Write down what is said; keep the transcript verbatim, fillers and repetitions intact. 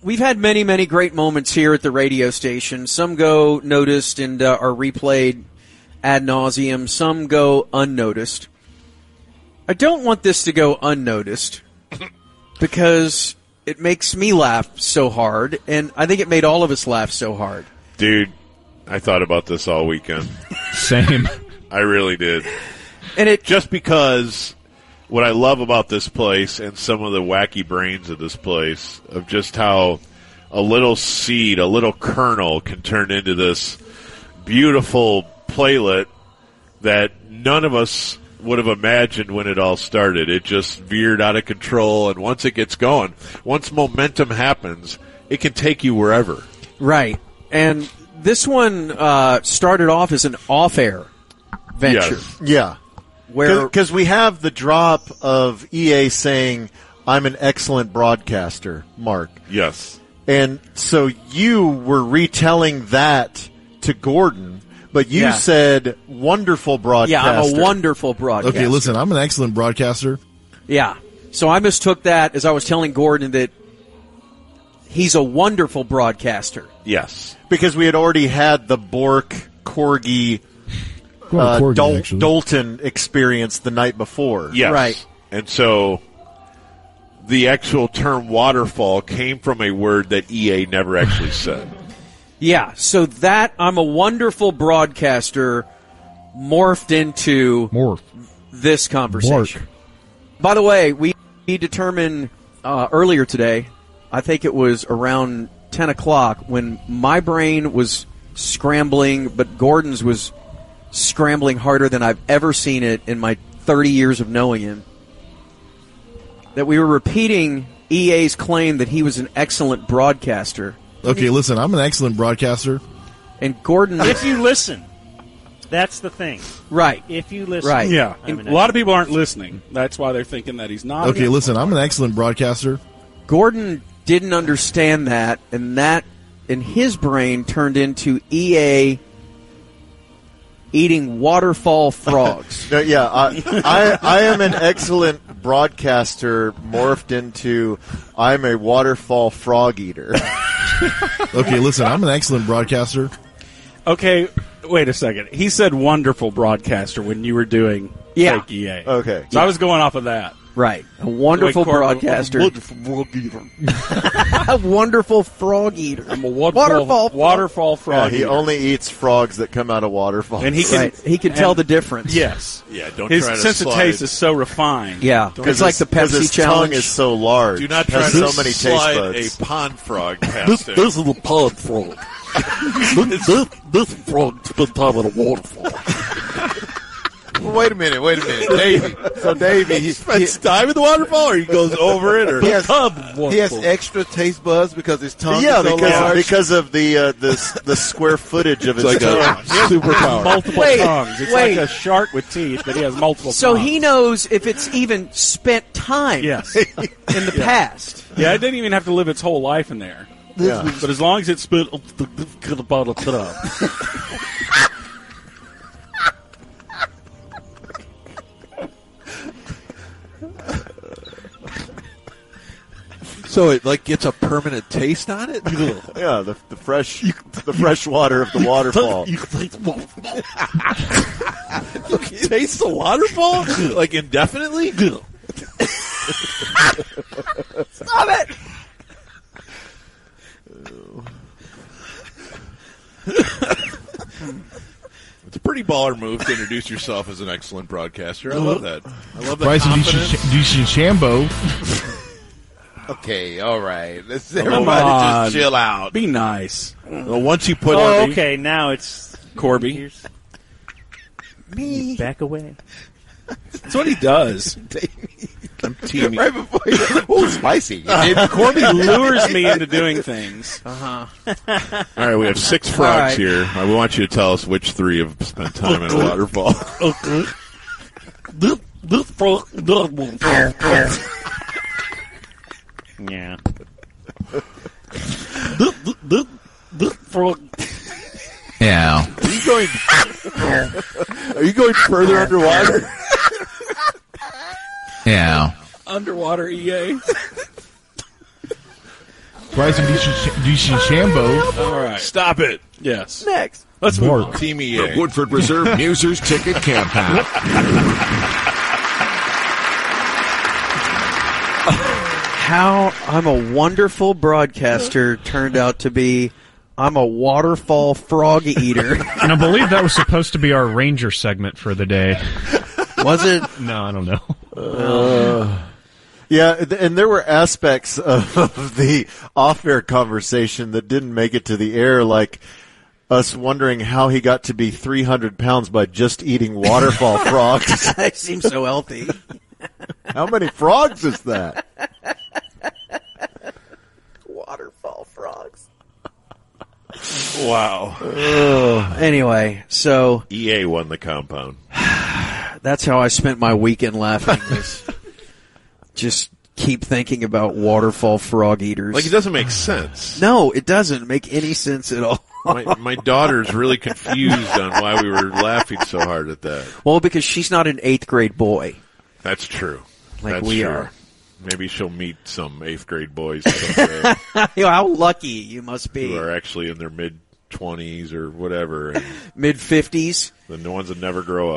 we've had many, many great moments here at the radio station. Some go noticed and uh, are replayed ad nauseum. Some go unnoticed. I don't want this to go unnoticed because it makes me laugh so hard, and I think it made all of us laugh so hard. Dude, I thought about this all weekend. Same. I really did. And it just because what I love about this place and some of the wacky brains of this place, of just how a little seed, a little kernel can turn into this beautiful playlet that none of us would have imagined when it all started. It just veered out of control, and once it gets going, once momentum happens, it can take you wherever. Right. And this one uh, started off as an off-air venture. Yes. Yeah. Because we have the drop of E A saying, I'm an excellent broadcaster, Mark. Yes. And so you were retelling that to Gordon, but you Yeah. said wonderful broadcaster. Yeah, I'm a wonderful broadcaster. Okay, listen, I'm an excellent broadcaster. Yeah. So I mistook that as I was telling Gordon that he's a wonderful broadcaster. Yes. Because we had already had the Bork, Corgi, Well, uh, Corgi, Dol- actually. Dalton experience the night before. Yes. Right. And so the actual term waterfall came from a word that E A never actually said. Yeah, so that I'm a wonderful broadcaster morphed into Morph. this conversation. Mark. By the way, we determined uh, earlier today, I think it was around ten o'clock, when my brain was scrambling, but Gordon's was scrambling harder than I've ever seen it in my thirty years of knowing him, that we were repeating E A's claim that he was an excellent broadcaster. Okay, listen, I'm an excellent broadcaster. And Gordon... If you listen. That's the thing. Right. If you listen. Right. Yeah, I'm and an a lot of people aren't listening. That's why they're thinking that he's not. Okay, listen, I'm an excellent broadcaster. Gordon didn't understand that, and that, in his brain, turned into E A eating waterfall frogs. No, yeah, I, I, I am an excellent broadcaster morphed into I'm a waterfall frog eater. Okay, listen, I'm an excellent broadcaster. Okay, wait a second. He said wonderful broadcaster when you were doing Yeah. fake E A. Okay. So I was going off of that. Right. A wonderful Wait, Cor- broadcaster. Wonderful frog eater. A wonderful frog eater. I'm a waterfall, Waterfall frog. waterfall Yeah, frog he eater. only eats frogs that come out of waterfalls. And he can, Right. He can and- tell the difference. Yes. Yeah, don't His try to sense of slide. taste is so refined. Yeah. Don't It's just- like the Because Pepsi his challenge. tongue is so large. Do not has try to so many taste slide buds. a pond frog past him. This is a pond frog. this, this, this frog spent time in a waterfall. Wait a minute, wait a minute, Davey. So Davey, he, he, Spends time in the waterfall, or he goes over it, or he has, Tub he has waterfall. extra taste buds because his tongue Yeah, is so because large. because of the uh, the the square footage of his like a tongue. superpower. multiple Wait, tongues. It's wait. like a shark with teeth, but he has multiple So tongues. he knows if it's even spent time Yes. in the past. Yeah, it didn't even have to live its whole life in there. Yeah. But as long as it spent About a tub. So it like gets a permanent taste on it. Yeah, the the fresh the fresh water of the waterfall. You can taste waterfall. You can taste the waterfall like indefinitely. Stop it! It's a pretty baller move to introduce yourself as an excellent broadcaster. I love that. I love that Bryson confidence. DeChambeau. Okay, all right. Let's Come everybody on. just chill out. Be nice. Well, once you put Oh, on okay. Now it's Corby. Here's, Me. back away. That's what he does. I'm teaming. Right before you, oh, spicy. You did- Corby lures me into doing things. All right, we have six frogs right. here. I want you to tell us which three have spent time in a waterfall. Okay. This, this frog does one. Yeah. This, this, this, this frog. Yeah. Are you going? Are you going further underwater? Yeah. Underwater E A. Bryson DeChambeau. All right. Stop it. Yes. Next. Let's move Mark. on. Team E The A. Woodford Reserve Musers Ticket Camp Out. How I'm a wonderful broadcaster turned out to be I'm a waterfall frog eater. And I believe that was supposed to be our Ranger segment for the day. Was it? No, I don't know. Uh, yeah, th- and there were aspects of, of the off-air conversation that didn't make it to the air, like us wondering how he got to be three hundred pounds by just eating waterfall frogs. I seem so healthy. How many frogs is that? Waterfall frogs. Wow. Ugh. Anyway, so E A won the compound. that's how I spent my weekend laughing. Was just keep thinking about waterfall frog eaters. Like, it doesn't make sense. No, it doesn't make any sense at all. My, my daughter's really confused on why we were laughing so hard at that. Well, because she's not an eighth grade boy. That's true. Like That's we true. are. Maybe she'll meet some eighth grade boys someday How lucky you must who be. are actually in their mid twenties or whatever, and Mid fifties. the ones that never grow up.